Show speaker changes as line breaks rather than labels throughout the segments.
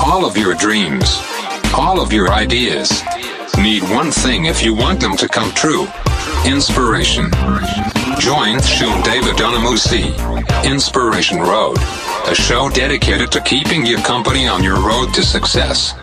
All of your dreams, all of your ideas, need one thing if you want them to come true: inspiration. Join Sean David Onamusi, Inspiration Road, a show dedicated to keeping your company on your road to success.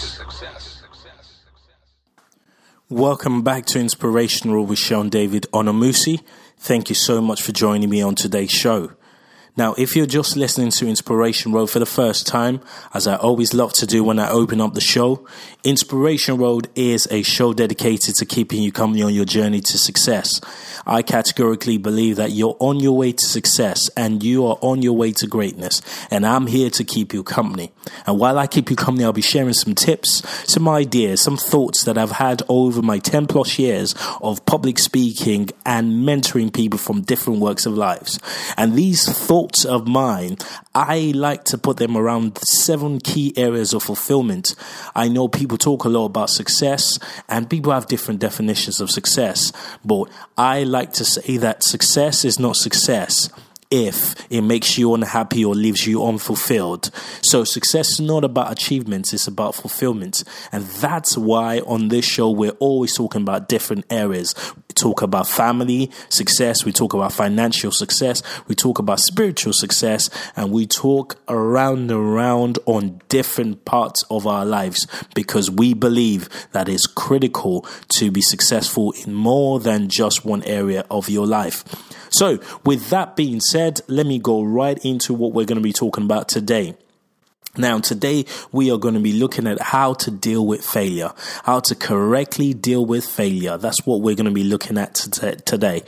Welcome back to Inspiration Road with Sean David Onamusi. Thank you so much for joining me on today's show. Now, if you're just listening to Inspiration Road for the first time, as I always love to do when I open up the show, Inspiration Road is a show dedicated to keeping you company on your journey to success. I categorically believe that you're on your way to success and you are on your way to greatness, and I'm here to keep you company. And while I keep you company, I'll be sharing some tips, some ideas, some thoughts that I've had over my 10 plus years of public speaking and mentoring people from different walks of lives. And these thoughts of mine, I like to put them around 7 key areas of fulfillment. I know people talk a lot about success and people have different definitions of success, but I like to say that success is not success if it makes you unhappy or leaves you unfulfilled. So success is not about achievements, it's about fulfillment. And that's why on this show, we're always talking about different areas. We talk about family success, we talk about financial success, we talk about spiritual success, and we talk around on different parts of our lives, because we believe that it's critical to be successful in more than just one area of your life. So with that being said, let me go right into what we're going to be talking about today. Now, today we are going to be looking at how to deal with failure, how to correctly deal with failure. That's what we're going to be looking at today.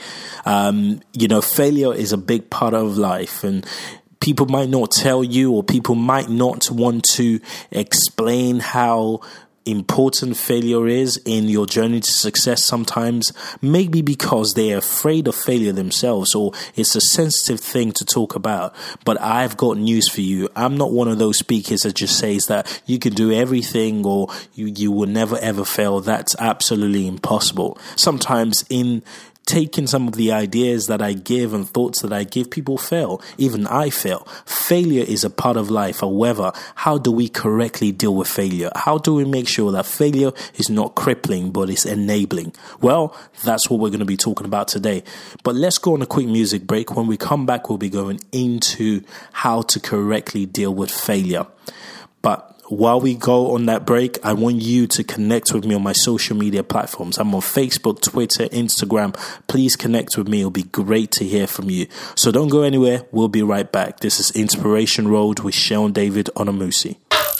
Failure is a big part of life, and people might not tell you, or people might not want to explain how important failure is in your journey to success sometimes, maybe because they're afraid of failure themselves, or it's a sensitive thing to talk about. But I've got news for you. I'm not one of those speakers that just says that you can do everything or you will never ever fail. That's absolutely impossible. Sometimes in taking some of the ideas that I give and thoughts that I give, people fail. Even I fail. Failure is a part of life. However, how do we correctly deal with failure? How do we make sure that failure is not crippling, but is enabling? Well, that's what we're going to be talking about today. But let's go on a quick music break. When we come back, we'll be going into how to correctly deal with failure. But while we go on that break, I want you to connect with me on my social media platforms. I'm on Facebook, Twitter, Instagram. Please connect with me. It'll be great to hear from you. So don't go anywhere. We'll be right back. This is Inspiration Road with Sean David Onamusi.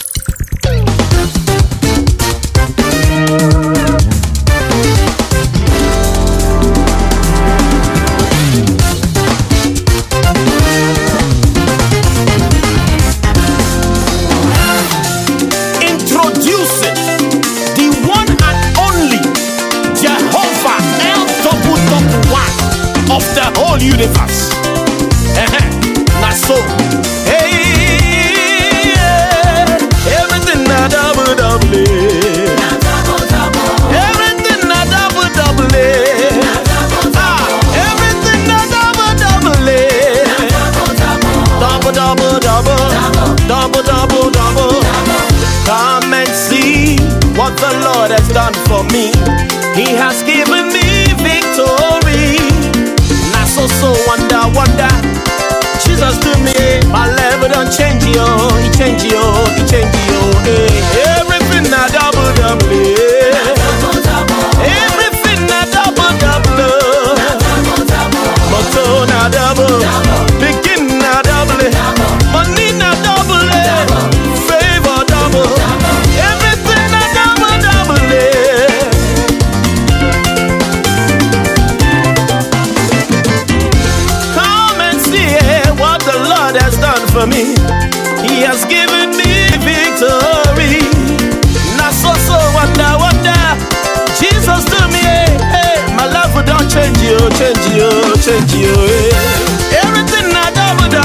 Universe. Not so. Hey, everything na double. Everything na double. Everything na double. Come and see what the Lord has done for me. He has given me victory. So wonder, Jesus to me, my level don't change yo, he change yo, everything na double, everything na double, motor na double, begin na double, money na double, favor double, everything na double. Has done for me. He has given me victory. Now so wonder. Jesus to me, hey, my life will don't change you. Everything na double.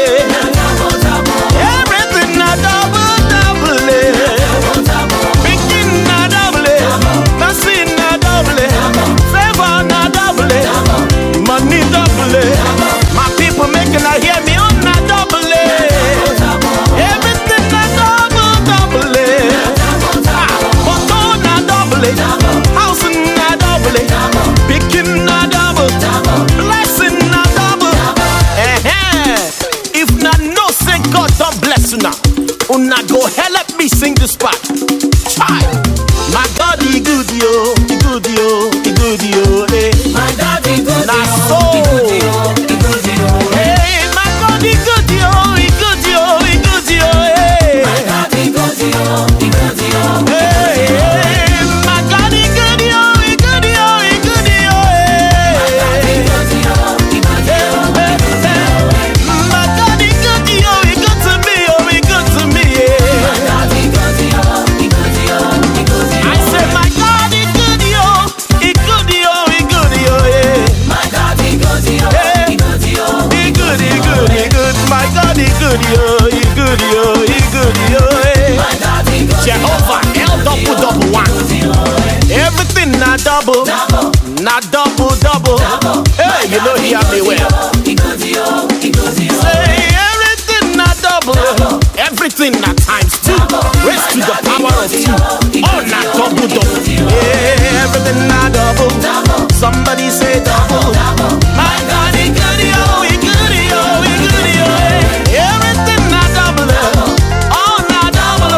Everything na double. Begin na double. Mercy na double. Favor na double. Money double. My people making I hear me on na double. Everything na double. Una go help me sing this part. Try. My God, he good yo, he good yo, he good yo. Eh.
My God, he good
Na
yo,
so.
he good yo, he good yo.
Hey, my God, he good yo, he good yo, he good yo. Eh.
My God, he good yo, he good yo.
Hey, hey, my God, he good yo, he good yo, he good yo. Eh.
He good yo, he good yo.
My God, he good yo, he good to me, oh, he good to me.
My God, he good yo, he good yo, he good yo.
I say, my God, he good yo, he good yo, he good yo.
My God, he good yo, he good yo.
He good, he good, he good. My God, he good yo, he good yo, he good yo.
My God, he good yo.
Jehovah, L double double one. Everything not double, not double double. Hey, you know he have me well.
He good yo, he good yo.
Say everything not double, everything not times two. Raise to the power of two. Oh, not double double. Yeah, everything not double. Somebody say double. My God, he good yo, he good yo, he good yo. Everything not double. Oh, not double.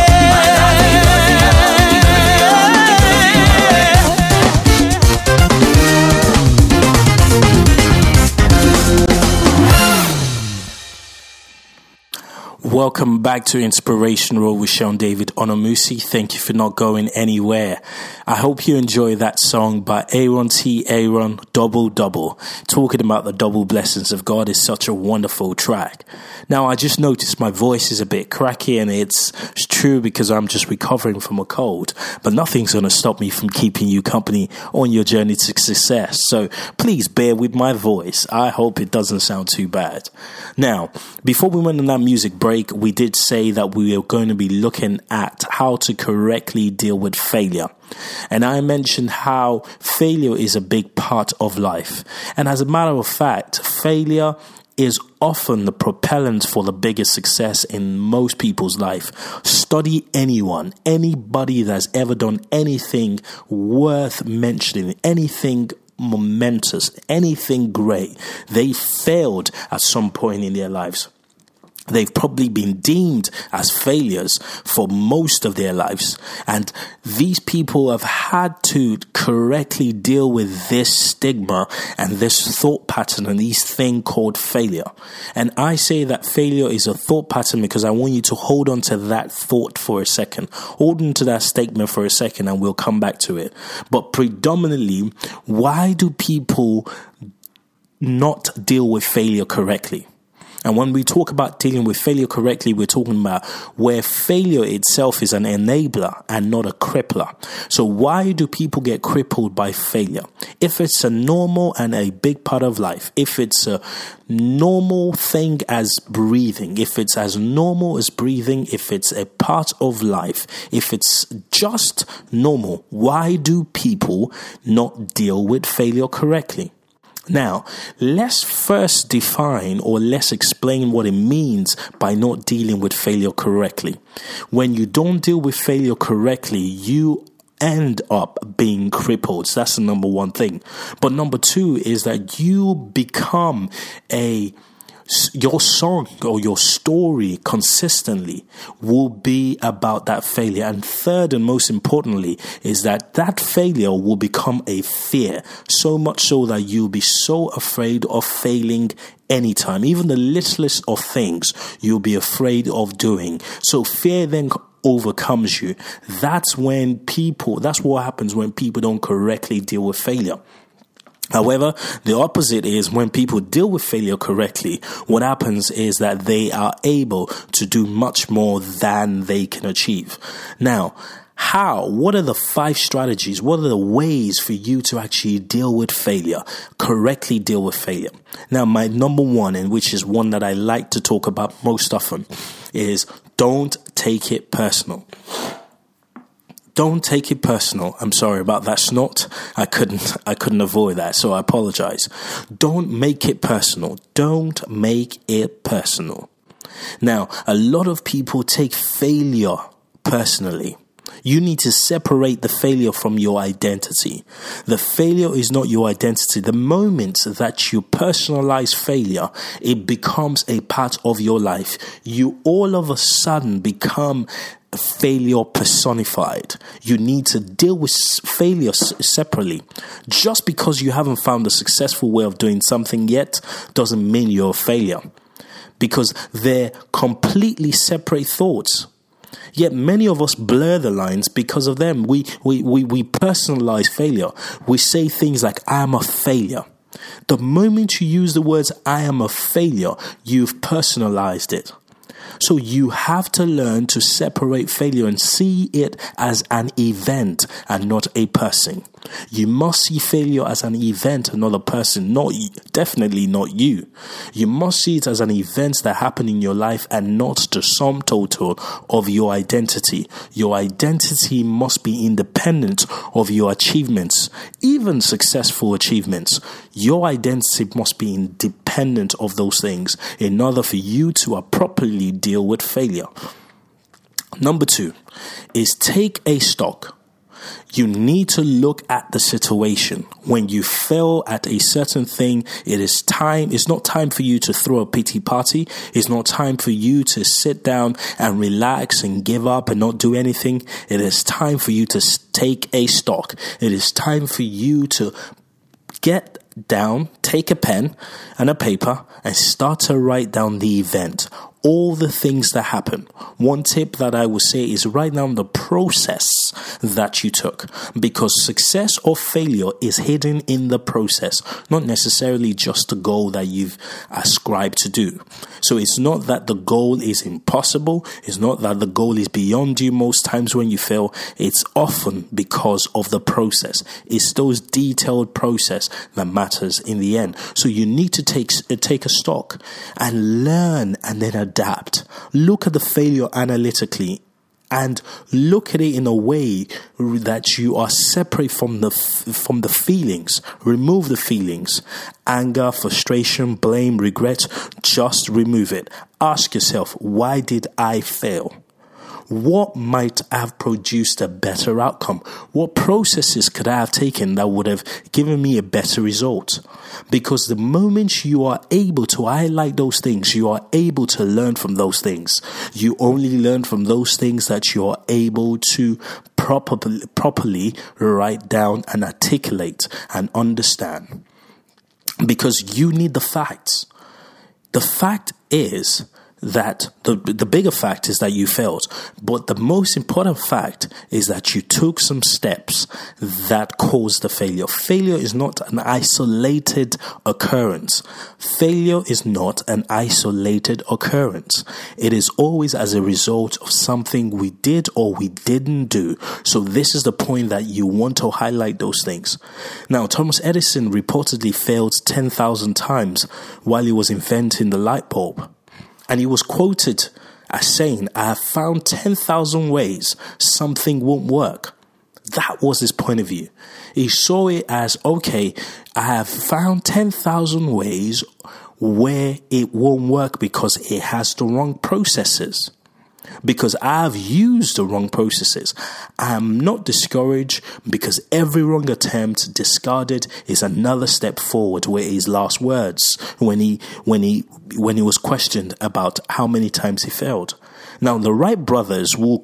Welcome back to Inspiration Roll with Sean David Onomusi. Thank you for not going anywhere. I hope you enjoy that song by Aaron T. Aaron, Double Double. Talking about the double blessings of God is such a wonderful track. Now, I just noticed my voice is a bit cracky, and it's true because I'm just recovering from a cold. But nothing's going to stop me from keeping you company on your journey to success. So please bear with my voice. I hope it doesn't sound too bad. Now, before we went on that music break, we did say that we are going to be looking at how to correctly deal with failure. And I mentioned how failure is a big part of life. And as a matter of fact, failure is often the propellant for the biggest success in most people's life. Study anybody that's ever done anything worth mentioning, anything momentous, anything great. They failed at some point in their lives. They've probably been deemed as failures for most of their lives. And these people have had to correctly deal with this stigma and this thought pattern and this thing called failure. And I say that failure is a thought pattern because I want you to hold on to that thought for a second. Hold on to that statement for a second and we'll come back to it. But predominantly, why do people not deal with failure correctly? And when we talk about dealing with failure correctly, we're talking about where failure itself is an enabler and not a crippler. So why do people get crippled by failure? If it's a normal and a big part of life, if it's a normal thing as breathing, if it's as normal as breathing, if it's a part of life, if it's just normal, why do people not deal with failure correctly? Now, let's first define or let's explain what it means by not dealing with failure correctly. When you don't deal with failure correctly, you end up being crippled. So that's the number one thing. But number two is that you become your song or your story consistently will be about that failure. And third and most importantly is that failure will become a fear, so much so that you'll be so afraid of failing anytime. Even the littlest of things you'll be afraid of doing. So fear then overcomes you. That's what happens when people don't correctly deal with failure. However, the opposite is when people deal with failure correctly, what happens is that they are able to do much more than they can achieve. Now, how? What are the 5 strategies? What are the ways for you to actually deal with failure, correctly deal with failure? Now, my number one, and which is one that I like to talk about most often, is don't take it personal. Don't take it personal. I'm sorry about that snort. I couldn't avoid that, so I apologize. Don't make it personal. Don't make it personal. Now, a lot of people take failure personally. You need to separate the failure from your identity. The failure is not your identity. The moment that you personalize failure, it becomes a part of your life. You all of a sudden become failure personified. You need to deal with failure separately. Just because you haven't found a successful way of doing something yet doesn't mean you're a failure, because they're completely separate thoughts. Yet many of us blur the lines because of them. We personalize failure. We say things like, I am a failure. The moment you use the words, I am a failure, you've personalized it. So you have to learn to separate failure and see it as an event and not a person. You must see failure as an event and not a person, definitely not you. You must see it as an event that happened in your life and not the sum total of your identity. Your identity must be independent of your achievements, even successful achievements. Your identity must be independent of those things in order for you to properly deal with failure. Number 2 is take a stock. You need to look at the situation. When you fail at a certain thing, it's not time for you to throw a pity party. It's not time for you to sit down and relax and give up and not do anything. It is time for you to take a stock. It is time for you to get down, take a pen and a paper and start to write down the event. All the things that happen. One tip that I would say is write down the process that you took, because success or failure is hidden in the process, not necessarily just the goal that you've ascribed to do. So it's not that the goal is impossible. It's not that the goal is beyond you most times when you fail. It's often because of the process. It's those detailed process that matters in the end. So you need to take a stock and learn and then adapt. Look at the failure analytically and look at it in a way that you are separate from the feelings. Remove the feelings. Anger, frustration, blame, regret. Just remove it. Ask yourself, why did I fail? What might have produced a better outcome? What processes could I have taken that would have given me a better result? Because the moment you are able to highlight those things, you are able to learn from those things. You only learn from those things that you are able to properly write down and articulate and understand. Because you need the facts. The fact is that the bigger fact is that you failed, but the most important fact is that you took some steps that caused the failure. Failure is not an isolated occurrence. Failure is not an isolated occurrence. It is always as a result of something we did or we didn't do. So this is the point that you want to highlight those things. Now, Thomas Edison reportedly failed 10,000 times while he was inventing the light bulb. And he was quoted as saying, I have found 10,000 ways something won't work. That was his point of view. He saw it as, okay, I have found 10,000 ways where it won't work because it has the wrong processes. Because I've used the wrong processes. I'm not discouraged because every wrong attempt discarded is another step forward. Were his last words when he was questioned about how many times he failed. Now the Wright brothers who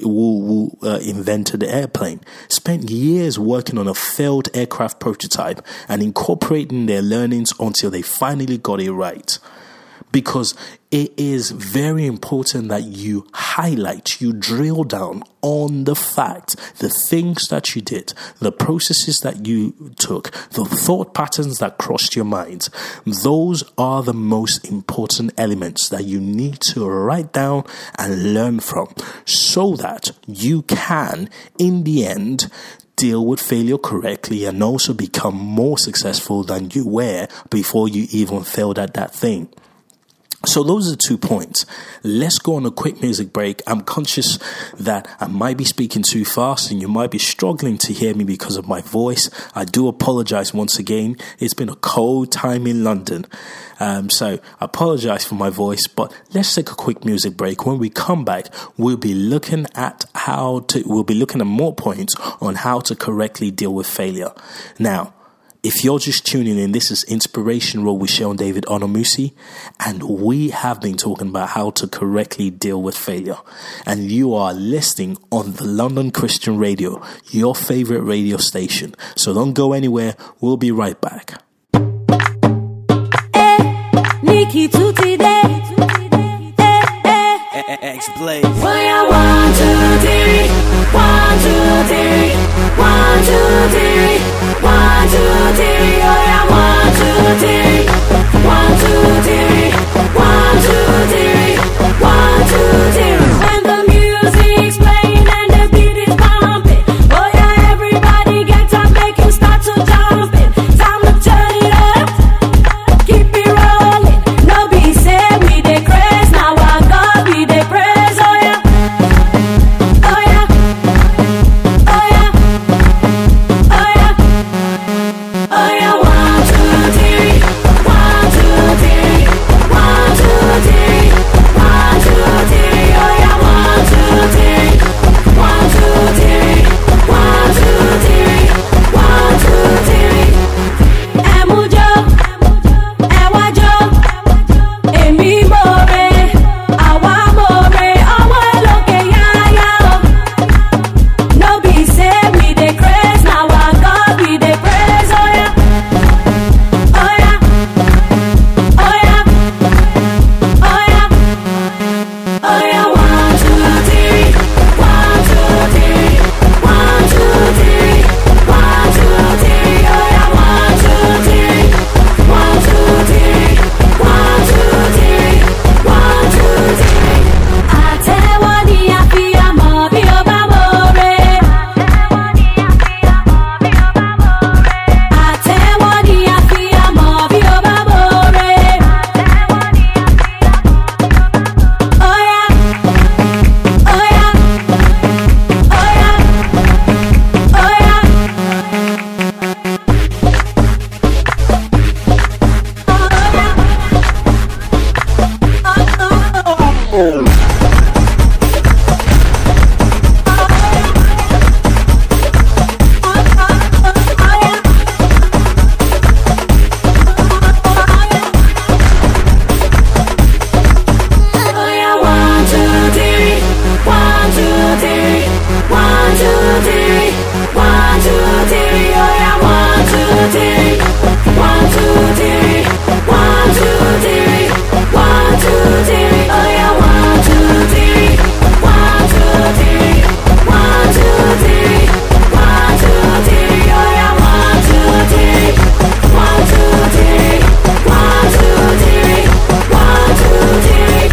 invented the airplane spent years working on a failed aircraft prototype and incorporating their learnings until they finally got it right. Because it is very important that you highlight, you drill down on the fact, the things that you did, the processes that you took, the thought patterns that crossed your mind. Those are the most important elements that you need to write down and learn from so that you can, in the end, deal with failure correctly and also become more successful than you were before you even failed at that thing. So those are 2 points. Let's go on a quick music break. I'm conscious that I might be speaking too fast and you might be struggling to hear me because of my voice. I do apologize once again. It's been a cold time in London. So I apologize for my voice, but let's take a quick music break. When we come back, we'll be looking at more points on how to correctly deal with failure. Now, if you're just tuning in, this is Inspiration Raw with Sean David Onomusi, and we have been talking about how to correctly deal with failure. And you are listening on the London Christian Radio, your favorite radio station. So don't go anywhere. We'll be right back.
Nikki Tutti Day.
X-Blaze.
1, 2, 3. 1, 2, 3. 1, 2, 3. 1, 2, 3. Oh yeah, 1, 2, 3. 1, 2, 3. 1, 2, 3. 1, 2, 3. When the music's playing and the beat is pumping, oh yeah, everybody get up, make you start to jumping. Time to turn it up, keep it rolling. No be say we dey craze, now our God we dey praise. Oh yeah, oh yeah, oh yeah, oh yeah, oh yeah. 1, 2, 3, 1, 2, 3, 1, 2, 3, 1, 2, 3. Oh yeah, 1, 2, 3, 1, 2, 3, 1, 2, 3, 1, 2, 3. Ẹ mú jó, ẹ wá jó, èmi mọ̀re, àwa mọ̀re, ọmọ olókè yáyá o. No be say we dey craze, na our God we dey praise. Oh yeah, oh yeah, oh yeah, oh yeah, oh yeah. 1, 2, 3, 1, 2, 3, 1, 2, 3, 1, 2, 3. Oh yeah, 1, 2, 3, 1, 2, 3, 1, 2, 3, 1, 2, 3. Àtẹ́wọ́ ni a fi àmọ́ bí o bá mọ̀re. Àtẹ́wọ́ ni a fi àmọ́ bí o bá mọ̀re. Oh yeah, oh yeah, oh yeah, oh yeah. Oh yeah, 1, 2, 3, 1, 2, 3, 1, 2, 3, 1, 2, 3. Oh yeah, 1, 2, 3, 1, 2, 3, 1, 2, 3, 1, 2, 3. Oh yeah, 1, 2, 3, 1, 2, 3, 1, 2, 3, 1, 2, 3. Oh yeah, 1, 2, 3, 1, 2, 3, 1, 2, 3, 1, 2, 3.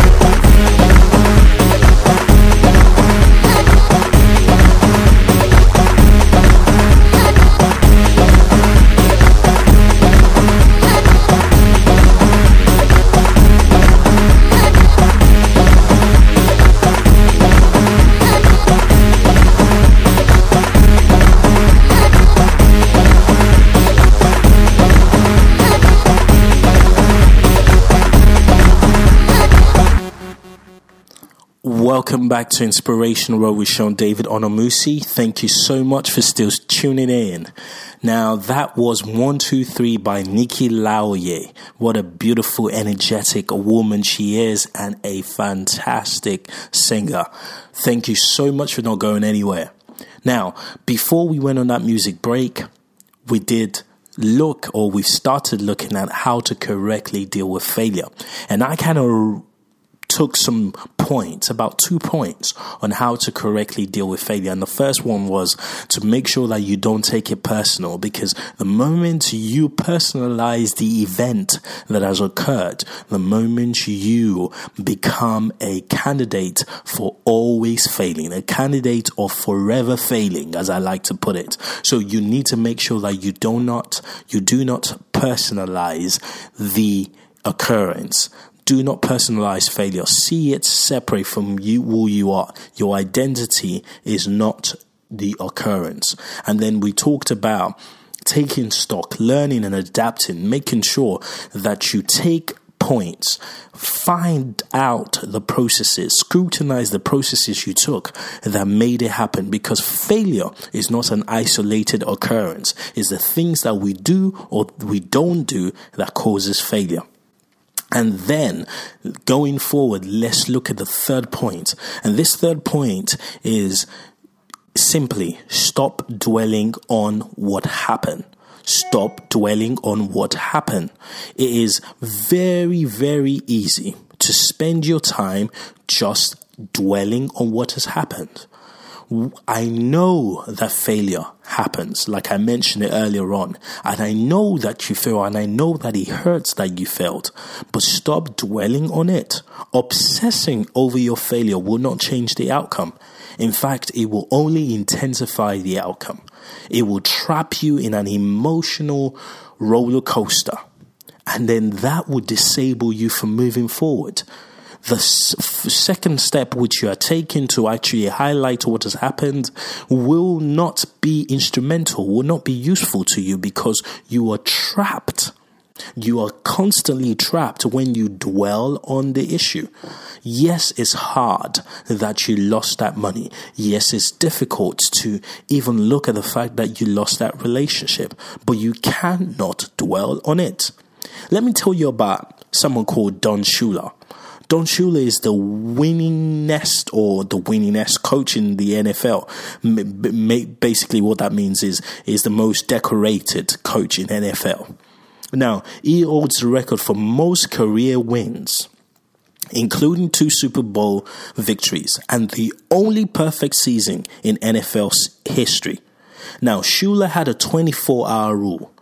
Welcome back to Inspiration Row with Sean David Onomusi. Thank you so much for still tuning in. Now, that was 1, 2, 3 by Nikki Laoye. What a beautiful, energetic woman she is, and a fantastic singer. Thank you so much for not going anywhere. Now, before we went on that music break, we started looking at how to correctly deal with failure. And I kind of took some points, about 2 points on how to correctly deal with failure. And the first one was to make sure that you don't take it personal, because the moment you personalize the event that has occurred, the moment you become a candidate for always failing, a candidate of forever failing, as I like to put it. So you need to make sure that you do not personalize the occurrence. Do not personalize failure. See it separate from you, who you are. Your identity is not the occurrence. And then we talked about taking stock, learning and adapting, making sure that you take points, find out the processes, scrutinize the processes you took that made it happen, because failure is not an isolated occurrence. It's the things that we do or we don't do that causes failure. And then going forward, let's look at the third point. And this third point is simply stop dwelling on what happened. Stop dwelling on what happened. It is very, very easy to spend your time just dwelling on what has happened. I know that failure happens, like I mentioned it earlier on, and I know that you fail, and I know that it hurts that you failed, but stop dwelling on it. Obsessing over your failure will not change the outcome. In fact, it will only intensify the outcome. It will trap you in an emotional roller coaster, and then that will disable you from moving forward. The second step which you are taking to actually highlight what has happened will not be instrumental, will not be useful to you, because you are trapped. You are constantly trapped when you dwell on the issue. Yes, it's hard that you lost that money. Yes, it's difficult to even look at the fact that you lost that relationship, but you cannot dwell on it. Let me tell you about someone called Don Shula. Don Shula is the winningest coach in the NFL. Basically, what that means is the most decorated coach in NFL. Now, he holds the record for most career wins, including 2 Super Bowl victories, and the only perfect season in NFL's history. Now, Shula had a 24-hour rule.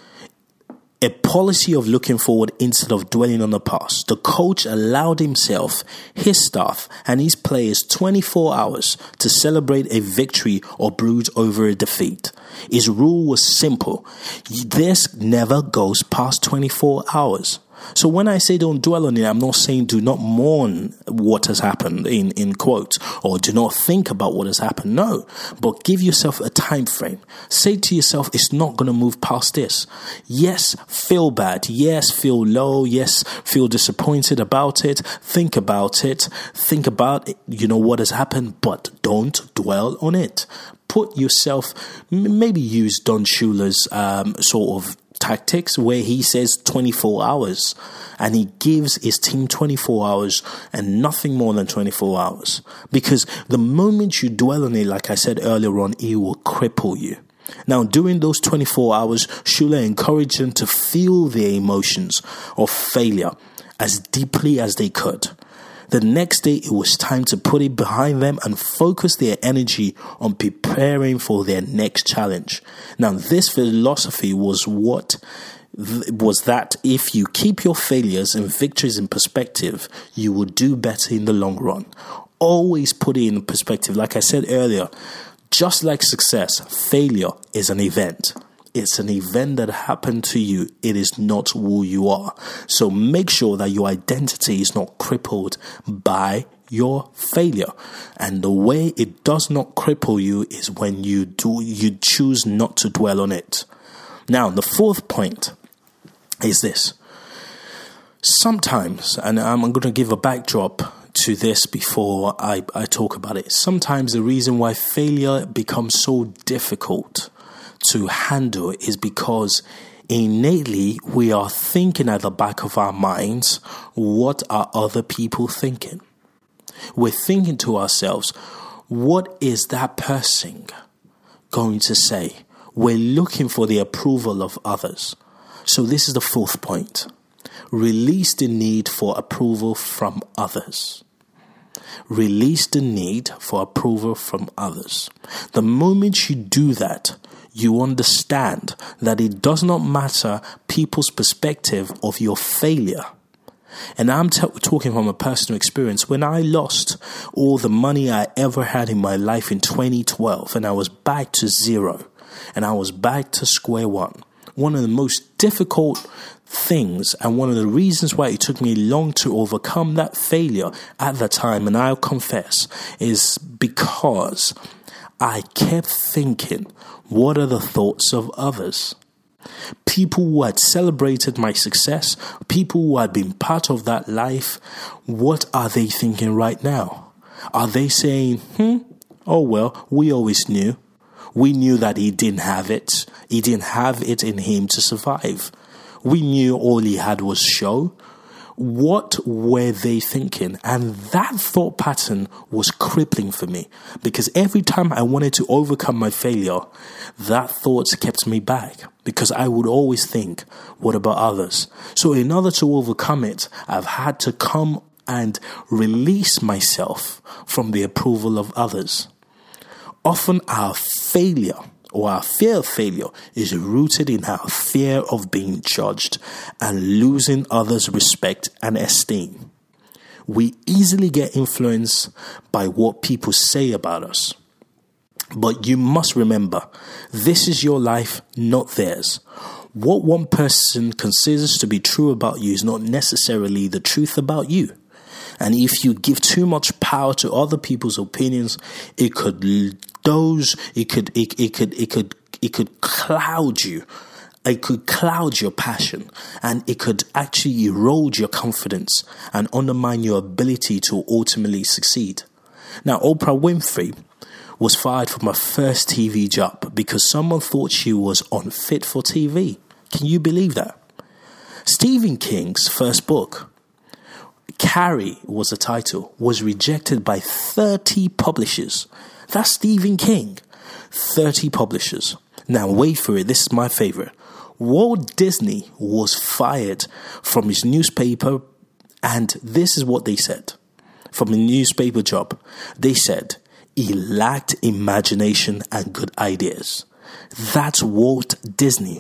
A policy of looking forward instead of dwelling on the past. The coach allowed himself, his staff, and his players 24 hours to celebrate a victory or brood over a defeat. His rule was simple. This never goes past 24 hours. So when I say don't dwell on it, I'm not saying do not mourn what has happened in quotes, or do not think about what has happened. No, but give yourself a time frame. Say to yourself, it's not going to move past this. Yes, feel bad. Yes, feel low. Yes, feel disappointed about it. Think about it. Think about it, what has happened, but don't dwell on it. Put yourself, maybe use Don Shula's sort of tactics where he says 24 hours and he gives his team 24 hours and nothing more than 24 hours. Because the moment you dwell on it, like I said earlier on, it will cripple you. Now, during those 24 hours, Shula encouraged them to feel their emotions of failure as deeply as they could. The next day, it was time to put it behind them and focus their energy on preparing for their next challenge. Now, this philosophy was that if you keep your failures and victories in perspective, you will do better in the long run. Always put it in perspective. Like I said earlier, just like success, failure is an event. It's an event that happened to you. It is not who you are. So make sure that your identity is not crippled by your failure. And the way it does not cripple you is when you choose not to dwell on it. Now, the fourth point is this. Sometimes, and I'm going to give a backdrop to this before I talk about it. Sometimes the reason why failure becomes so difficult to handle is because innately we are thinking at the back of our minds, what are other people thinking? We're thinking to ourselves, what is that person going to say? We're looking for the approval of others. So this is the fourth point. Release the need for approval from others. Release the need for approval from others. The moment you do that, you understand that it does not matter people's perspective of your failure. And I'm talking from a personal experience. When I lost all the money I ever had in my life in 2012, and I was back to zero, and I was back to square one, one of the most difficult things and one of the reasons why it took me long to overcome that failure at the time, and I'll confess, is because I kept thinking, what are the thoughts of others? People who had celebrated my success, people who had been part of that life, what are they thinking right now? Are they saying, oh well, we always knew. We knew that he didn't have it. He didn't have it in him to survive. We knew all he had was show. What were they thinking? And that thought pattern was crippling for me, because every time I wanted to overcome my failure, that thought kept me back, because I would always think, what about others? So in order to overcome it, I've had to come and release myself from the approval of others. Often our failure or our fear of failure is rooted in our fear of being judged and losing others' respect and esteem. We easily get influenced by what people say about us. But you must remember, this is your life, not theirs. What one person considers to be true about you is not necessarily the truth about you. And if you give too much power to other people's opinions, it could cloud you. It could cloud your passion, and it could actually erode your confidence and undermine your ability to ultimately succeed. Now, Oprah Winfrey was fired from her first TV job because someone thought she was unfit for TV. Can you believe that? Stephen King's first book, Carrie was the title, was rejected by 30 publishers. That's Stephen King. 30 publishers. Now wait for it, this is my favorite. Walt Disney was fired from his newspaper, and this is what they said. From a newspaper job, they said he lacked imagination and good ideas. That's Walt Disney,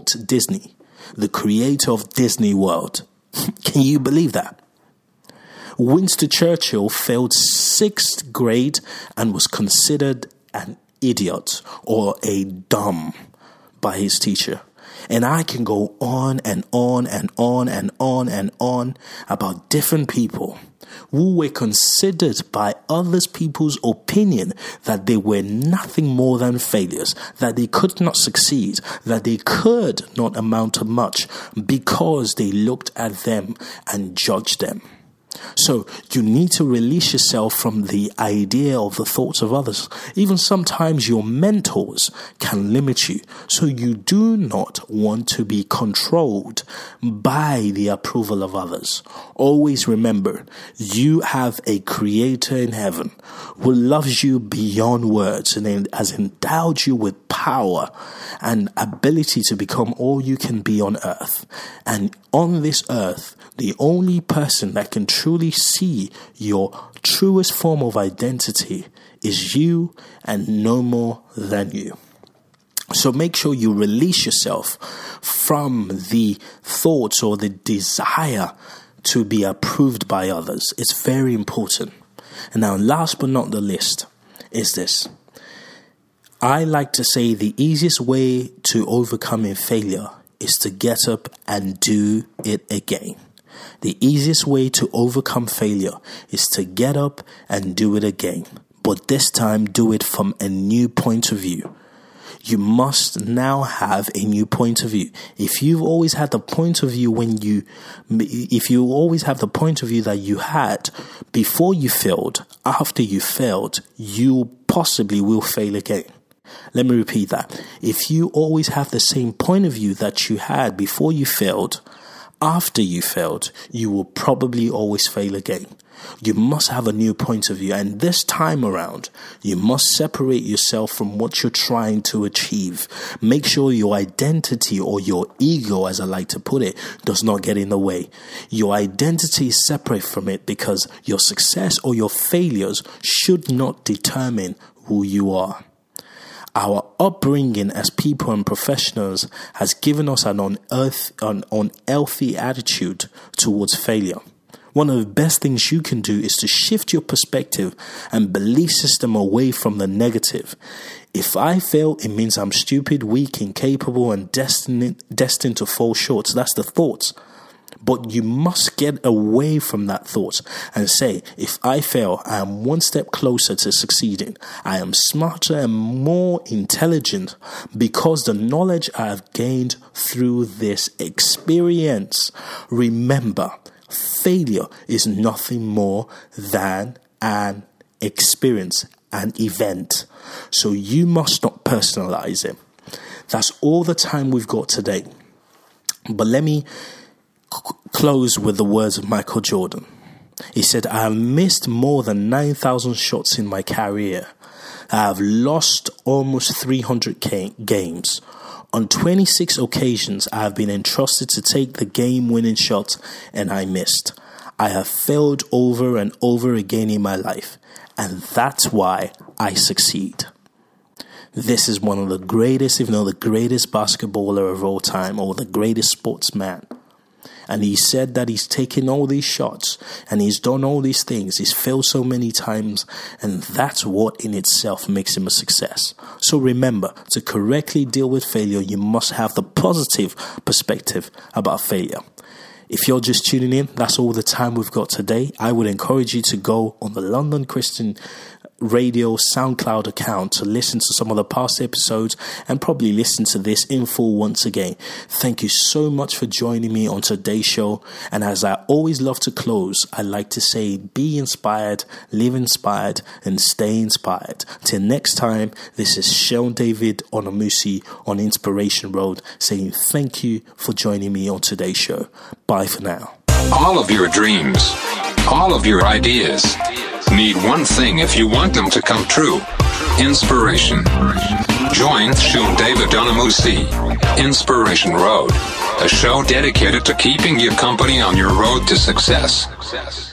the creator of Disney World. Can you believe that? Winston Churchill failed 6th grade and was considered an idiot or a dumb by his teacher. And I can go on and on and on and on and on about different people who were considered by others people's opinion that they were nothing more than failures, that they could not succeed, that they could not amount to much because they looked at them and judged them. So you need to release yourself from the idea of the thoughts of others. Even sometimes your mentors can limit you. So you do not want to be controlled by the approval of others. Always remember, you have a creator in heaven who loves you beyond words and has endowed you with power and ability to become all you can be on earth. And on this earth, the only person that can truly see your truest form of identity is you and no more than you. So make sure you release yourself from the thoughts or the desire to be approved by others. It's very important. And now, last but not the least, is this. I like to say the easiest way to overcoming failure is to get up and do it again. The easiest way to overcome failure is to get up and do it again. But this time, do it from a new point of view. You must now have a new point of view. If you've always had the point of view that you had before you failed, after you failed, you possibly will fail again. Let me repeat that. If you always have the same point of view that you had before you failed, after you failed, you will probably always fail again. You must have a new point of view, and this time around, you must separate yourself from what you're trying to achieve. Make sure your identity, or your ego, as I like to put it, does not get in the way. Your identity is separate from it, because your success or your failures should not determine who you are. Our upbringing as people and professionals has given us an unhealthy attitude towards failure. One of the best things you can do is to shift your perspective and belief system away from the negative. If I fail, it means I'm stupid, weak, incapable, and destined to fall short. So that's the thoughts. But you must get away from that thought and say, if I fail, I am one step closer to succeeding. I am smarter and more intelligent because the knowledge I have gained through this experience. Remember, failure is nothing more than an experience, an event. So you must not personalize it. That's all the time we've got today. But let me close with the words of Michael Jordan. He said, I have missed more than 9,000 shots in my career. I have lost almost 300 games. On 26 occasions, I have been entrusted to take the game-winning shot, and I missed. I have failed over and over again in my life, and that's why I succeed. This is one of the greatest, if not the greatest basketballer of all time, or the greatest sportsman. And he said that he's taken all these shots and he's done all these things. He's failed so many times, and that's what in itself makes him a success. So remember, to correctly deal with failure, you must have the positive perspective about failure. If you're just tuning in, that's all the time we've got today. I would encourage you to go on the London Christian Radio SoundCloud account to listen to some of the past episodes and probably listen to this in full once again. Thank you so much for joining me on today's show. And as I always love to close, I like to say, be inspired, live inspired, and stay inspired. Till next time, this is Sean David Onomusi on Inspiration Road saying thank you for joining me on today's show. Bye for now.
All of your dreams, all of your ideas need one thing if you want them to come true: inspiration. Join Sean David Onomusi, Inspiration Road, a show dedicated to keeping your company on your road to success.